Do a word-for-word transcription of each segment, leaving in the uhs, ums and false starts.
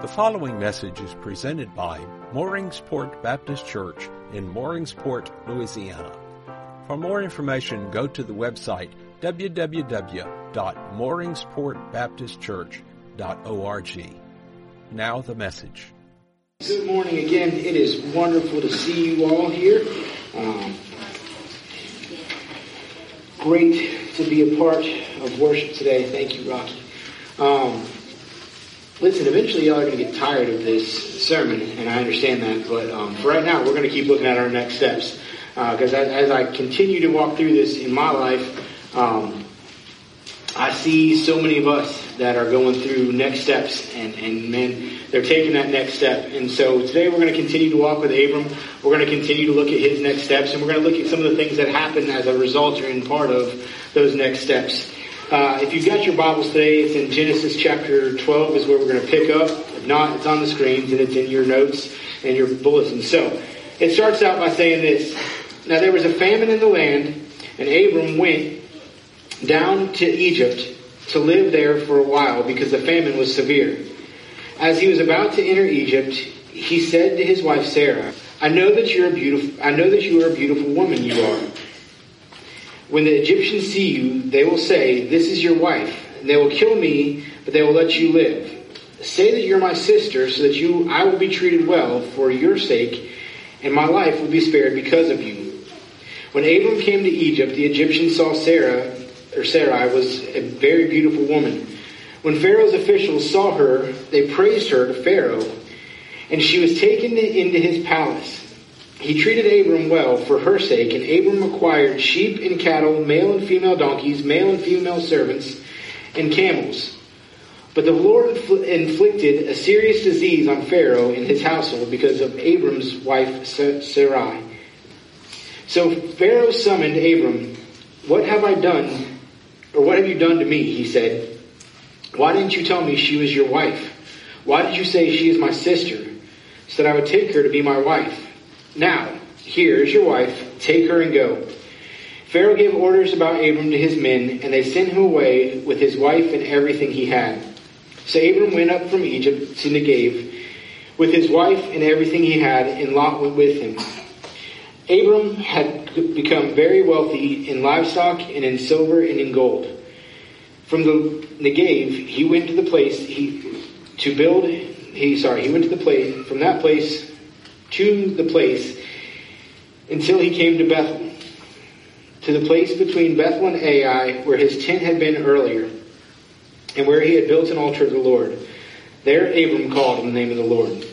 The following message is presented by Mooringsport Baptist Church in Mooringsport, Louisiana. For more information, go to the website w w w dot mooringsport baptist church dot org. Now the message. Good morning again. It is wonderful to see you all here. Um, great to be a part of worship today. Thank you, Rocky. Um, listen, eventually y'all are going to get tired of this sermon, and I understand that. But um, for right now, we're going to keep looking at our next steps. Because uh, as, as I continue to walk through this in my life, um, I see so many of us that are going through next steps, and, and man, they're taking that next step. And so today we're going to continue to walk with Abram. We're going to continue to look at his next steps, and we're going to look at some of the things that happen as a result or in part of those next steps. Uh, if you've got your Bibles today, it's in Genesis chapter twelve is where we're going to pick up. If not, it's on the screens and it's in your notes and your bulletins. So it starts out by saying this. Now there was a famine in the land, and Abram went down to Egypt to live there for a while because the famine was severe. As he was about to enter Egypt, he said to his wife Sarah, I know that you're a beautiful I know that you are a beautiful woman you are. When the Egyptians see you, they will say, this is your wife, and they will kill me, but they will let you live. Say that you're my sister, so that you I will be treated well for your sake, and my life will be spared because of you. When Abram came to Egypt, the Egyptians saw Sarah, or Sarai, was a very beautiful woman. When Pharaoh's officials saw her, they praised her to Pharaoh, and she was taken into his palace. He treated Abram well for her sake, and Abram acquired sheep and cattle, male and female donkeys, male and female servants, and camels. But the Lord inflicted a serious disease on Pharaoh and his household because of Abram's wife Sarai. So Pharaoh summoned Abram. What have I done, or what have you done to me? He said. Why didn't you tell me she was your wife? Why did you say she is my sister, so that I would take her to be my wife? Now, here is your wife. Take her and go. Pharaoh gave orders about Abram to his men, and they sent him away with his wife and everything he had. So Abram went up from Egypt to Negev with his wife and everything he had, and Lot went with him. Abram had become very wealthy in livestock and in silver and in gold. From the Negev, he went to the place he to build. He sorry, he went to the place from that place to the place until he came to Bethel, to the place between Bethel and Ai, where his tent had been earlier, and where he had built an altar to the Lord. There Abram called on the name of the Lord.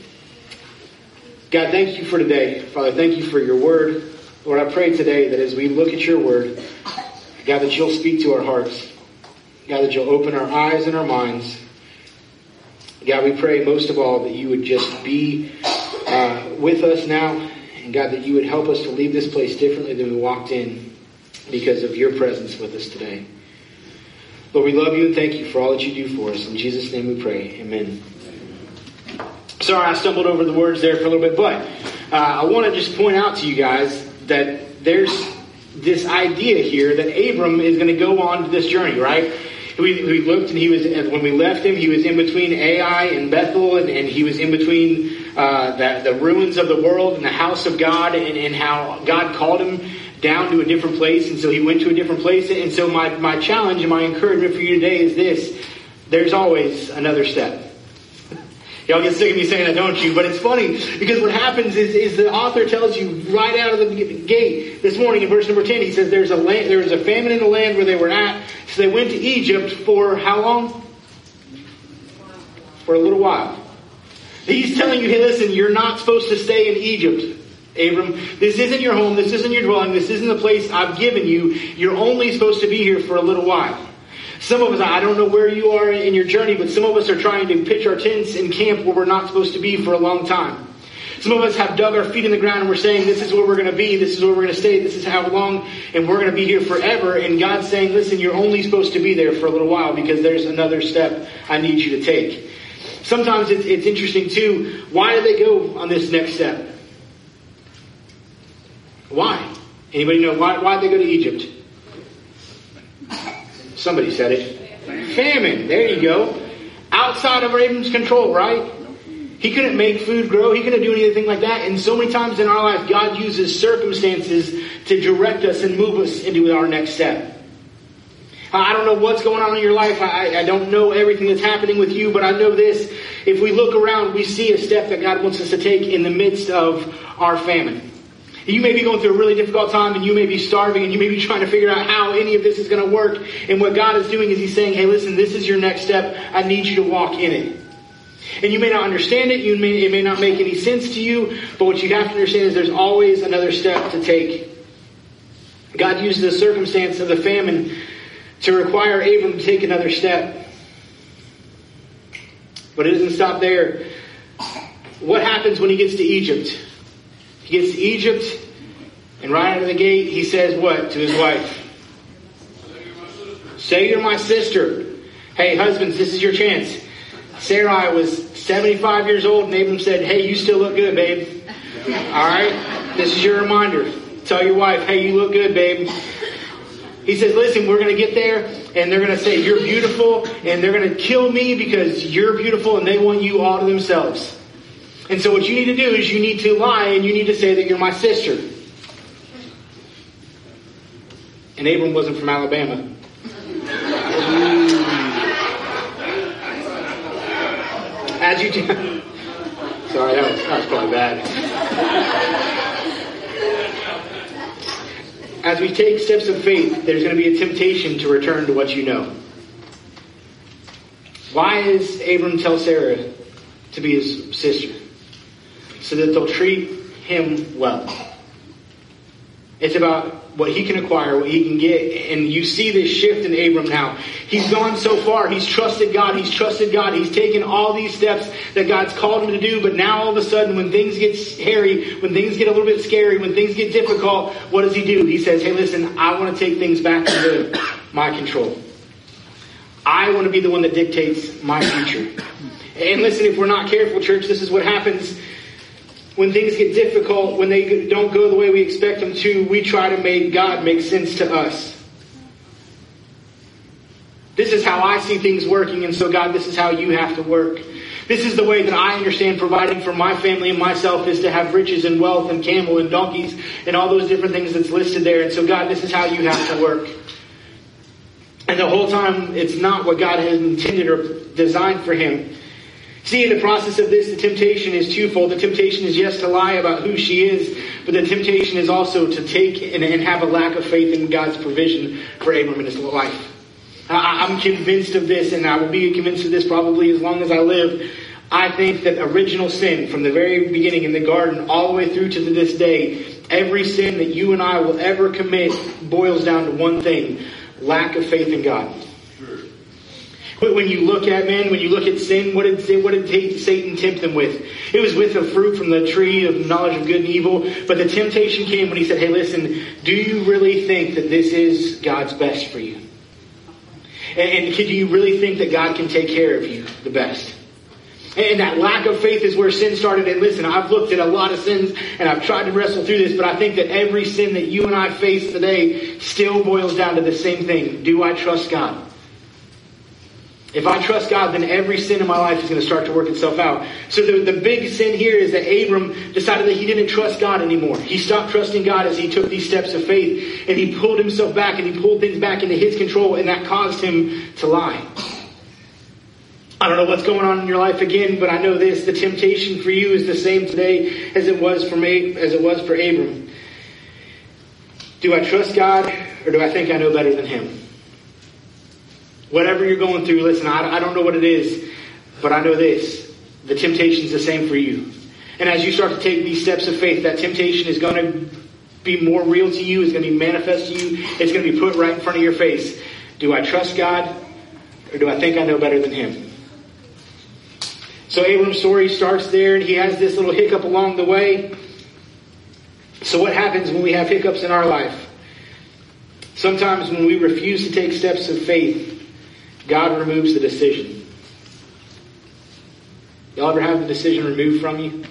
God, thank you for today. Father, thank you for your word. Lord, I pray today that as we look at your word, God, that you'll speak to our hearts. God, that you'll open our eyes and our minds. God, we pray most of all that you would just be uh, with us now. And God, that you would help us to leave this place differently than we walked in because of your presence with us today. Lord, we love you and thank you for all that you do for us. In Jesus' name we pray. Amen. Sorry, I stumbled over the words there for a little bit, but uh, I want to just point out to you guys that there's this idea here that Abram is going to go on to this journey, right? We, we looked and he was, when we left him, he was in between Ai and Bethel, and, and he was in between uh, the, the ruins of the world and the house of God, and, and how God called him down to a different place, and so he went to a different place. And so my, my challenge and my encouragement for you today is this: there's always another step. Y'all get sick of me saying that, don't you? But it's funny because what happens is, is the author tells you right out of the gate this morning in verse number ten. He says there's a land, there was a famine in the land where they were at. So they went to Egypt for how long? For a little while. He's telling you, hey, listen, you're not supposed to stay in Egypt, Abram. This isn't your home. This isn't your dwelling. This isn't the place I've given you. You're only supposed to be here for a little while. Some of us, I don't know where you are in your journey, but some of us are trying to pitch our tents in camp where we're not supposed to be for a long time. Some of us have dug our feet in the ground and we're saying, this is where we're going to be, this is where we're going to stay, this is how long, and we're going to be here forever. And God's saying, listen, you're only supposed to be there for a little while because there's another step I need you to take. Sometimes it's, it's interesting too, why do they go on this next step? Why? Anybody know why, why did they go to Egypt? Somebody said it. Famine. There you go. Outside of Abram's control, right? He couldn't make food grow. He couldn't do anything like that. And so many times in our life, God uses circumstances to direct us and move us into our next step. I don't know what's going on in your life. I, I don't know everything that's happening with you, but I know this. If we look around, we see a step that God wants us to take in the midst of our famine. You may be going through a really difficult time, and you may be starving, and you may be trying to figure out how any of this is going to work. And what God is doing is He's saying, hey, listen, this is your next step. I need you to walk in it. And you may not understand it. You may, it may not make any sense to you. But what you have to understand is there's always another step to take. God used the circumstance of the famine to require Abram to take another step. But it doesn't stop there. What happens when he gets to Egypt? He gets to Egypt, and right out of the gate, he says what to his wife? Say you're my sister. Hey, husbands, this is your chance. Sarai was seventy-five years old, and Abram said, hey, you still look good, babe. All right? This is your reminder. Tell your wife, hey, you look good, babe. He says, listen, we're going to get there, and they're going to say, you're beautiful, and they're going to kill me because you're beautiful, and they want you all to themselves. And so what you need to do is you need to lie, and you need to say that you're my sister. And Abram wasn't from Alabama. As you do... Sorry, that was, that was probably bad. As we take steps of faith, there's going to be a temptation to return to what you know. Why does Abram tell Sarah to be his sister? So that they'll treat him well. It's about what he can acquire, what he can get. And you see this shift in Abram now. He's gone so far. He's trusted God. He's trusted God. He's taken all these steps that God's called him to do. But now all of a sudden, when things get hairy, when things get a little bit scary, when things get difficult, what does he do? He says, hey, listen, I want to take things back into my control. I want to be the one that dictates my future. And listen, if we're not careful, church, this is what happens. When things get difficult, when they don't go the way we expect them to, we try to make God make sense to us. This is how I see things working, and so God, this is how you have to work. This is the way that I understand providing for my family and myself is to have riches and wealth and camel and donkeys and all those different things that's listed there. And so God, this is how you have to work. And the whole time, it's not what God has intended or designed for him. See, in the process of this, the temptation is twofold. The temptation is, yes, to lie about who she is, but the temptation is also to take and, and have a lack of faith in God's provision for Abram in his life. I, I'm convinced of this, and I will be convinced of this probably as long as I live. I think that original sin, from the very beginning in the garden all the way through to this day, every sin that you and I will ever commit boils down to one thing: lack of faith in God. When you look at man, when you look at sin, what did what did Satan tempt them with? It was with a fruit from the tree of knowledge of good and evil. But the temptation came when he said, hey, listen, do you really think that this is God's best for you? And, and do you really think that God can take care of you the best? And that lack of faith is where sin started. And listen, I've looked at a lot of sins and I've tried to wrestle through this, but I think that every sin that you and I face today still boils down to the same thing. Do I trust God? If I trust God, then every sin in my life is going to start to work itself out. So the, the big sin here is that Abram decided that he didn't trust God anymore. He stopped trusting God as he took these steps of faith, and he pulled himself back and he pulled things back into his control, and that caused him to lie. I don't know what's going on in your life again, but I know this: the temptation for you is the same today as it was for me, as it was for Abram. Do I trust God, or do I think I know better than him? Whatever you're going through, listen, I, I don't know what it is, but I know this: the temptation is the same for you. And as you start to take these steps of faith, that temptation is going to be more real to you, it's going to be manifest to you, it's going to be put right in front of your face. Do I trust God, or do I think I know better than him? So Abram's story starts there, and he has this little hiccup along the way. So what happens when we have hiccups in our life? Sometimes when we refuse to take steps of faith, God removes the decision. Y'all ever have the decision removed from you?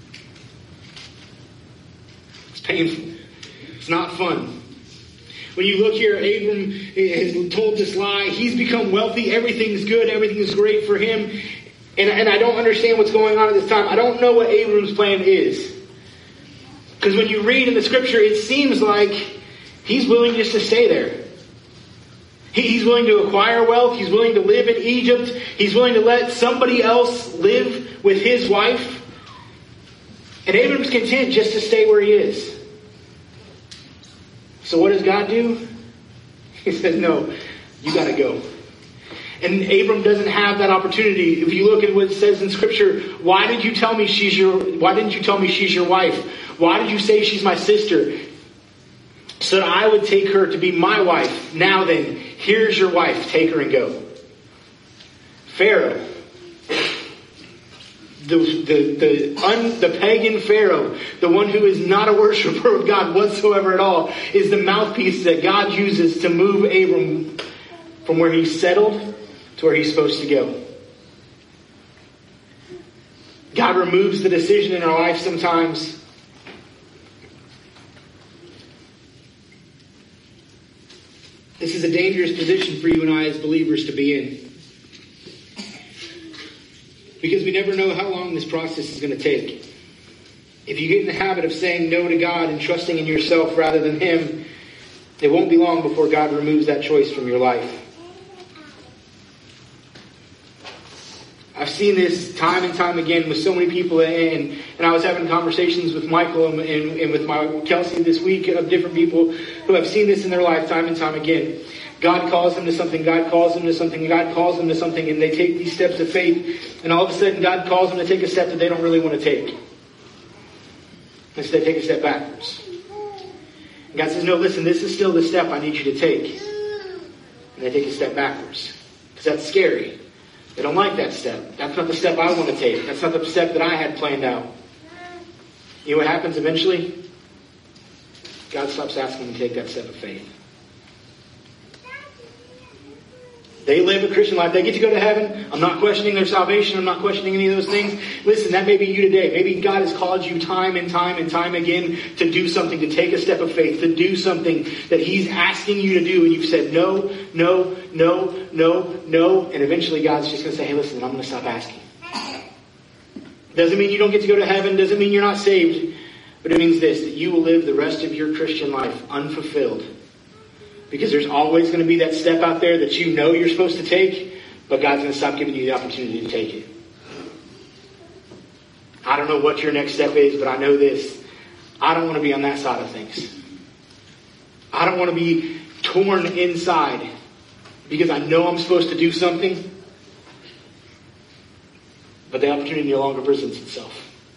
It's painful. It's not fun. When you look here, Abram is told this lie. He's become wealthy. Everything's good. Everything is great for him. And, and I don't understand what's going on at this time. I don't know what Abram's plan is. Because when you read in the scripture, it seems like he's willing just to stay there. He's willing to acquire wealth. He's willing to live in Egypt. He's willing to let somebody else live with his wife. And Abram's content just to stay where he is. So what does God do? He says, no, you got to go. And Abram doesn't have that opportunity. If you look at what it says in Scripture, why did you tell me she's your? Why didn't you tell me she's your wife? Why did you say she's my sister? So that I would take her to be my wife. Now then, here's your wife. Take her and go. Pharaoh, the the the, un, the pagan Pharaoh, the one who is not a worshiper of God whatsoever at all, is the mouthpiece that God uses to move Abram from where he's settled to where he's supposed to go. God removes the decision in our life sometimes. This is a dangerous position for you and I as believers to be in. Because we never know how long this process is going to take. If you get in the habit of saying no to God and trusting in yourself rather than Him, it won't be long before God removes that choice from your life. I've seen this time and time again with so many people, and and I was having conversations with Michael and, and, and with my Kelsey this week of different people who have seen this in their life time and time again. God calls them to something, God calls them to something, God calls them to something, and they take these steps of faith, and all of a sudden God calls them to take a step that they don't really want to take. Instead, take a step backwards. And God says, no, listen, this is still the step I need you to take. And they take a step backwards. Because that's scary. They don't like that step. That's not the step I want to take. That's not the step that I had planned out. You know what happens eventually? God stops asking them to take that step of faith. They live a Christian life. They get to go to heaven. I'm not questioning their salvation. I'm not questioning any of those things. Listen, that may be you today. Maybe God has called you time and time and time again to do something, to take a step of faith, to do something that He's asking you to do. And you've said no, no, no, no, no. And eventually God's just going to say, hey, listen, I'm going to stop asking. Doesn't mean you don't get to go to heaven. Doesn't mean you're not saved. But it means this, that you will live the rest of your Christian life unfulfilled. Because there's always going to be that step out there that you know you're supposed to take, but God's going to stop giving you the opportunity to take it. I don't know what your next step is, but I know this. I don't want to be on that side of things. I don't want to be torn inside because I know I'm supposed to do something, but the opportunity no longer presents itself.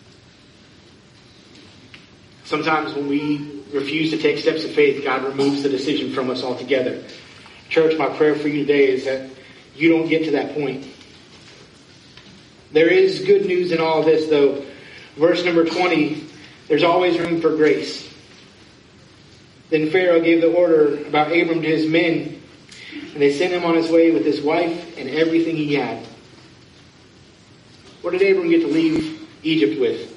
Sometimes when we refuse to take steps of faith, God removes the decision from us altogether. Church, my prayer for you today is that you don't get to that point. There is good news in all of this, though. Verse number twenty, there's always room for grace. Then Pharaoh gave the order about Abram to his men, and they sent him on his way with his wife and everything he had. What did Abram get to leave Egypt with?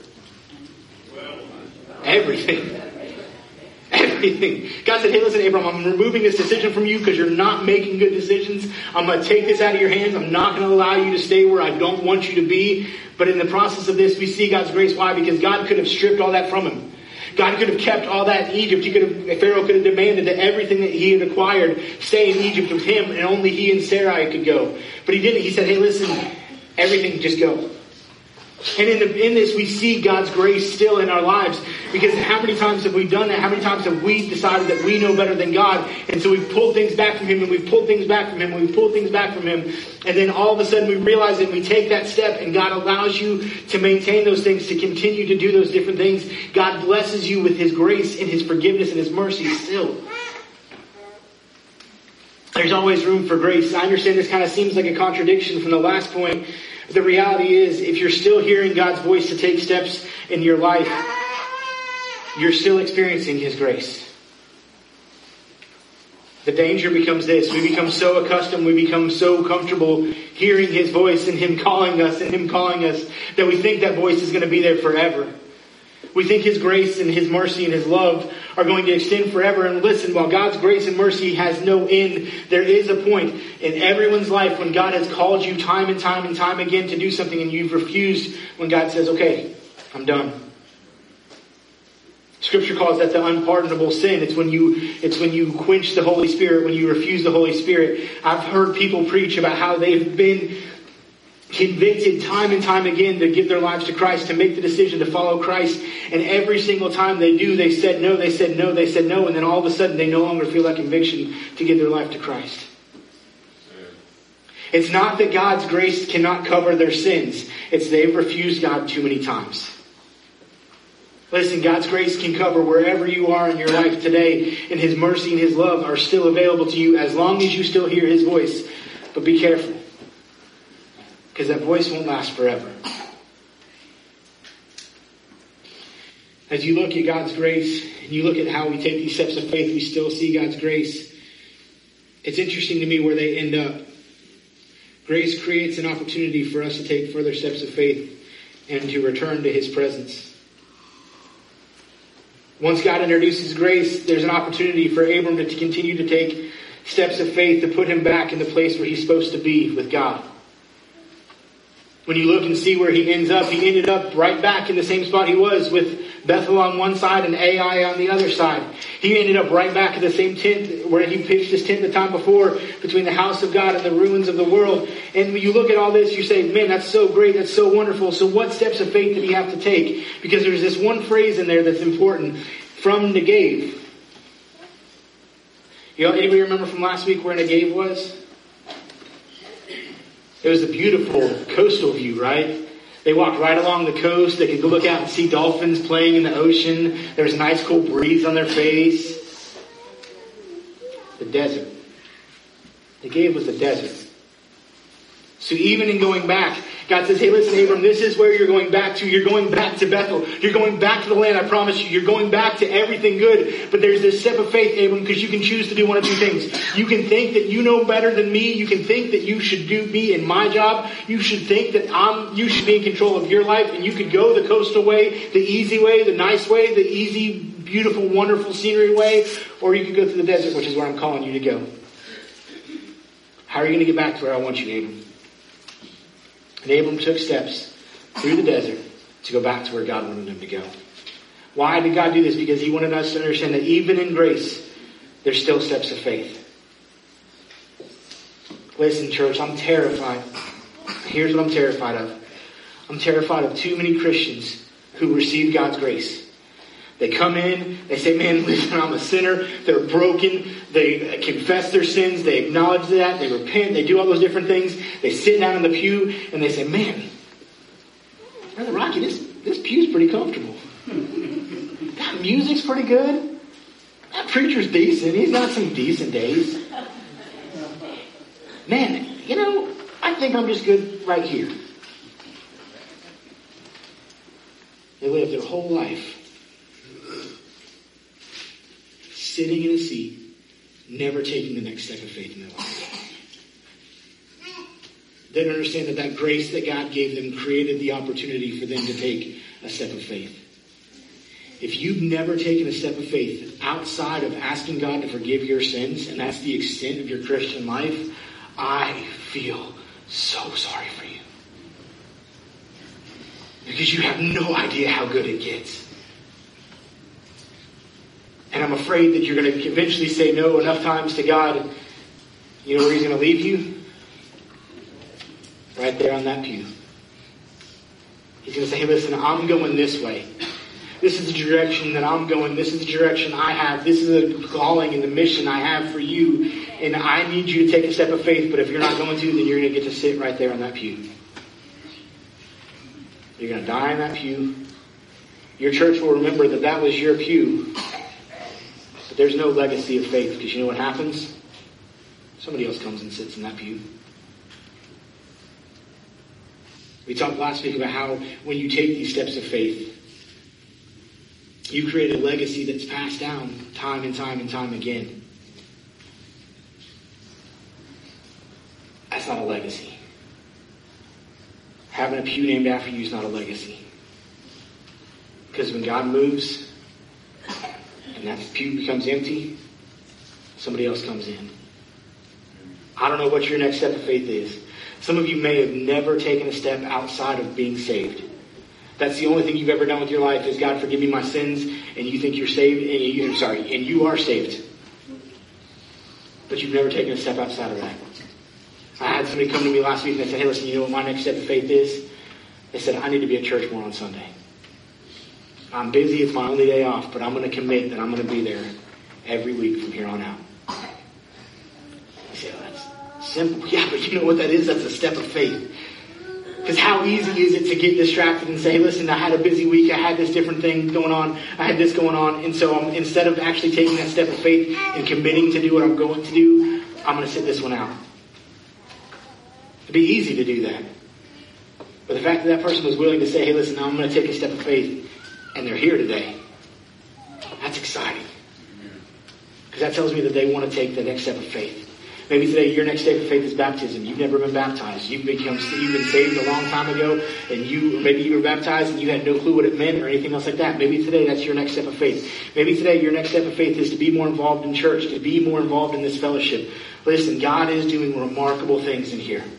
Everything. Everything. God said, hey, listen, Abram, I'm removing this decision from you because you're not making good decisions. I'm going to take this out of your hands. I'm not going to allow you to stay where I don't want you to be. But in the process of this, we see God's grace. Why? Because God could have stripped all that from him. God could have kept all that in Egypt. He could have, Pharaoh could have demanded that everything that he had acquired stay in Egypt with him, and only he and Sarai could go. But he didn't. He said, hey, listen, everything, just go. And in, the, in this, we see God's grace still in our lives. Because how many times have we done that? How many times have we decided that we know better than God? And so we've pulled things back from Him, and we've pulled things back from Him, and we've pulled things back from Him. And then all of a sudden we realize that we take that step, and God allows you to maintain those things, to continue to do those different things. God blesses you with His grace and His forgiveness and His mercy still. There's always room for grace. I understand this kind of seems like a contradiction from the last point. The reality is, if you're still hearing God's voice to take steps in your life, you're still experiencing His grace. The danger becomes this. We become so accustomed, we become so comfortable hearing His voice and Him calling us and Him calling us that we think that voice is going to be there forever. We think His grace and His mercy and His love are going to extend forever. And listen, while God's grace and mercy has no end, there is a point in everyone's life when God has called you time and time and time again to do something and you've refused, when God says, okay, I'm done. Scripture calls that the unpardonable sin. It's when you, it's when you quench the Holy Spirit, when you refuse the Holy Spirit. I've heard people preach about how they've been convicted time and time again to give their lives to Christ, to make the decision to follow Christ. And every single time they do, they said no, they said no, they said no. And then all of a sudden they no longer feel that conviction to give their life to Christ. It's not that God's grace cannot cover their sins. It's they've refused God too many times. Listen, God's grace can cover wherever you are in your life today. And His mercy and His love are still available to you as long as you still hear His voice. But be careful, because that voice won't last forever. As you look at God's grace and you look at how we take these steps of faith, we still see God's grace. It's interesting to me where they end up. Grace creates an opportunity for us to take further steps of faith and to return to His presence. Once God introduces grace, there's an opportunity for Abram to continue to take steps of faith to put him back in the place where he's supposed to be with God. When you look and see where he ends up, he ended up right back in the same spot he was, with Bethel on one side and Ai on the other side. He ended up right back at the same tent where he pitched his tent the time before, between the house of God and the ruins of the world. And when you look at all this, you say, man, that's so great, that's so wonderful. So what steps of faith did he have to take? Because there's this one phrase in there that's important. From Negev. You know, anybody remember from last week where Negev was? It was a beautiful coastal view, right? They walked right along the coast. They could go look out and see dolphins playing in the ocean. There was a nice cool breeze on their face. The desert. Negev was the desert. So even in going back, God says, hey, listen, Abram, this is where you're going back to. You're going back to Bethel. You're going back to the land, I promise you. You're going back to everything good. But there's this step of faith, Abram, because you can choose to do one of two things. You can think that you know better than me. You can think that you should do be in my job. You should think that I'm, you should be in control of your life. And you could go the coastal way, the easy way, the nice way, the easy, beautiful, wonderful scenery way. Or you could go through the desert, which is where I'm calling you to go. How are you going to get back to where I want you, Abram? And Abram took steps through the desert to go back to where God wanted him to go. Why did God do this? Because He wanted us to understand that even in grace, there's still steps of faith. Listen, church, I'm terrified. Here's what I'm terrified of. I'm terrified of too many Christians who receive God's grace. They come in, they say, man, listen, I'm a sinner. They're broken. They confess their sins. They acknowledge that. They repent. They do all those different things. They sit down in the pew and they say, man, Brother Rocky, this, this pew's pretty comfortable. That music's pretty good. That preacher's decent. He's got some decent days. Man, you know, I think I'm just good right here. They live their whole life sitting in a seat, never taking the next step of faith in their life. They don't understand that that grace that God gave them created the opportunity for them to take a step of faith. If you've never taken a step of faith outside of asking God to forgive your sins, and that's the extent of your Christian life, I feel so sorry for you. Because you have no idea how good it gets. And I'm afraid that you're going to eventually say no enough times to God. You know where He's going to leave you? Right there on that pew. He's going to say, hey, listen, I'm going this way. This is the direction that I'm going. This is the direction I have. This is the calling and the mission I have for you. And I need you to take a step of faith. But if you're not going to, then you're going to get to sit right there on that pew. You're going to die in that pew. Your church will remember that that was your pew. But there's no legacy of faith. Because you know what happens? Somebody else comes and sits in that pew. We talked last week about how when you take these steps of faith, you create a legacy that's passed down time and time and time again. That's not a legacy. Having a pew named after you is not a legacy. Because when God moves and that pew becomes empty, somebody else comes in. I don't know what your next step of faith is. Some of you may have never taken a step outside of being saved. That's the only thing you've ever done with your life is, God, forgive me my sins, and you think you're saved, and you, I'm sorry, and you are saved. But you've never taken a step outside of that. I had somebody come to me last week and they said, hey, listen, you know what my next step of faith is? They said, I need to be at church more on Sunday. I'm busy, it's my only day off, but I'm going to commit that I'm going to be there every week from here on out. I say, oh, that's simple. Yeah, but you know what that is? That's a step of faith. Because how easy is it to get distracted and say, listen, I had a busy week, I had this different thing going on, I had this going on, and so um, instead of actually taking that step of faith and committing to do what I'm going to do, I'm going to sit this one out. It'd be easy to do that. But the fact that that person was willing to say, hey, listen, now I'm going to take a step of faith, and they're here today, that's exciting. Because that tells me that they want to take the next step of faith. Maybe today your next step of faith is baptism. You've never been baptized. You've become, you've been saved a long time ago, and you maybe you were baptized and you had no clue what it meant or anything else like that. Maybe today that's your next step of faith. Maybe today your next step of faith is to be more involved in church, to be more involved in this fellowship. Listen, God is doing remarkable things in here.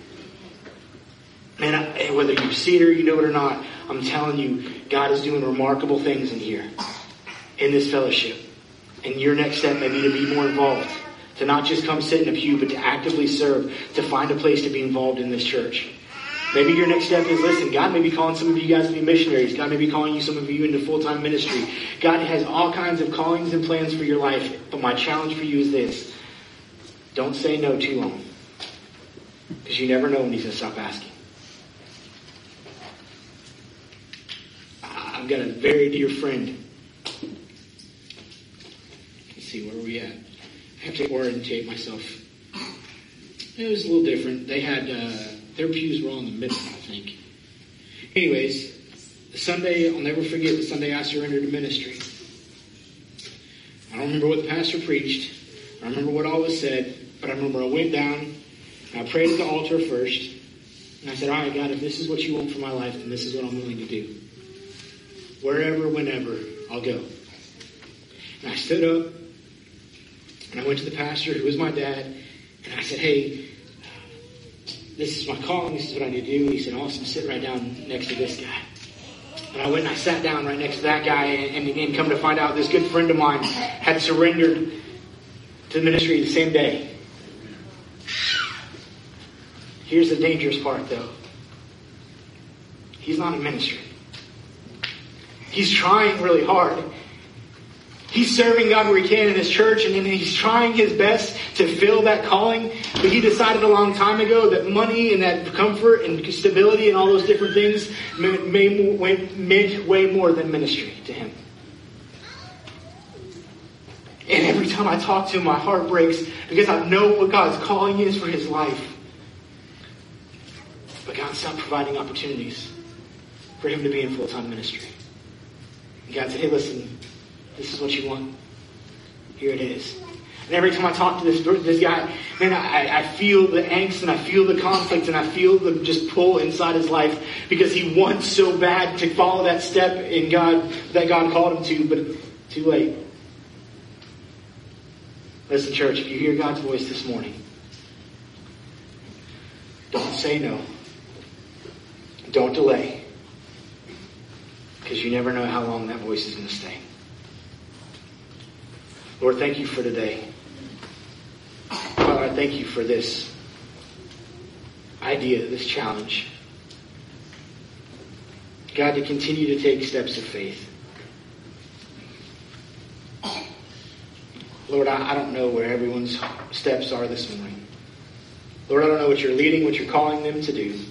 Man, whether you see it or you know it or not, I'm telling you, God is doing remarkable things in here, in this fellowship. And your next step may be to be more involved. To not just come sit in a pew, but to actively serve, to find a place to be involved in this church. Maybe your next step is, listen, God may be calling some of you guys to be missionaries. God may be calling you, some of you, into full-time ministry. God has all kinds of callings and plans for your life. But my challenge for you is this. Don't say no too long. Because you never know when he's going to stop asking. I've got a very dear friend. Let's see, where are we at? I have to orientate myself. It was a little different. They had, uh, their pews were all in the middle, I think. Anyways, the Sunday, I'll never forget the Sunday I surrendered to ministry. I don't remember what the pastor preached. I don't remember what all was said. But I remember I went down, and I prayed at the altar first. And I said, all right, God, if this is what you want for my life, then this is what I'm willing to do. Wherever, whenever, I'll go. And I stood up. And I went to the pastor, who was my dad, and I said, hey, this is my calling, this is what I need to do. And he said, awesome, sit right down next to this guy. And I went and I sat down right next to that guy, and, and, and come to find out this good friend of mine had surrendered to the ministry the same day. Here's the dangerous part, though. He's not in ministry. He's trying really hard. He's serving God where he can in his church, and he's trying his best to fill that calling. But he decided a long time ago that money and that comfort and stability and all those different things meant way more than ministry to him. And every time I talk to him, my heart breaks because I know what God's calling is for his life. But God stopped providing opportunities for him to be in full-time ministry. And God said, hey, listen, this is what you want. Here it is. And every time I talk to this this guy, man, I, I feel the angst and I feel the conflict and I feel the just pull inside his life because he wants so bad to follow that step in God that God called him to, but too late. Listen, church, if you hear God's voice this morning, don't say no. Don't delay. Because you never know how long that voice is going to stay. Lord, thank you for today. Father, I thank you for this idea, this challenge. God, to continue to take steps of faith. Lord, I, I don't know where everyone's steps are this morning. Lord, I don't know what you're leading, what you're calling them to do.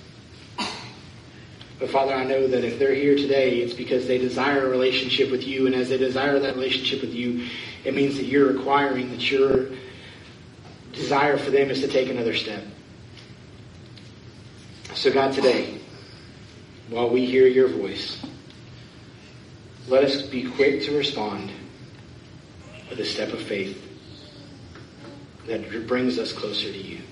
But Father, I know that if they're here today, it's because they desire a relationship with you. And as they desire that relationship with you, it means that you're requiring that your desire for them is to take another step. So God, today, while we hear your voice, let us be quick to respond with a step of faith that brings us closer to you.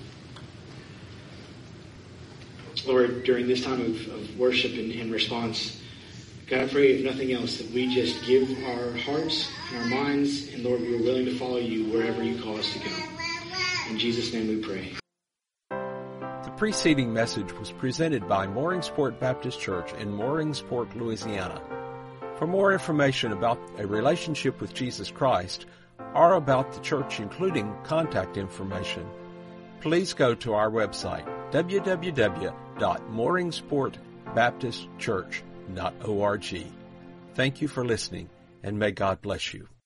Lord, during this time of, of worship and, and response, God, I pray, if nothing else, that we just give our hearts and our minds, and Lord, we're willing to follow you wherever you call us to go. In Jesus' name we pray. The preceding message was presented by Mooringsport Baptist Church in Mooringsport, Louisiana. For more information about a relationship with Jesus Christ or about the church, including contact information, please go to our website, w w w dot mooringsport baptist church dot org. Thank you for listening, and may God bless you.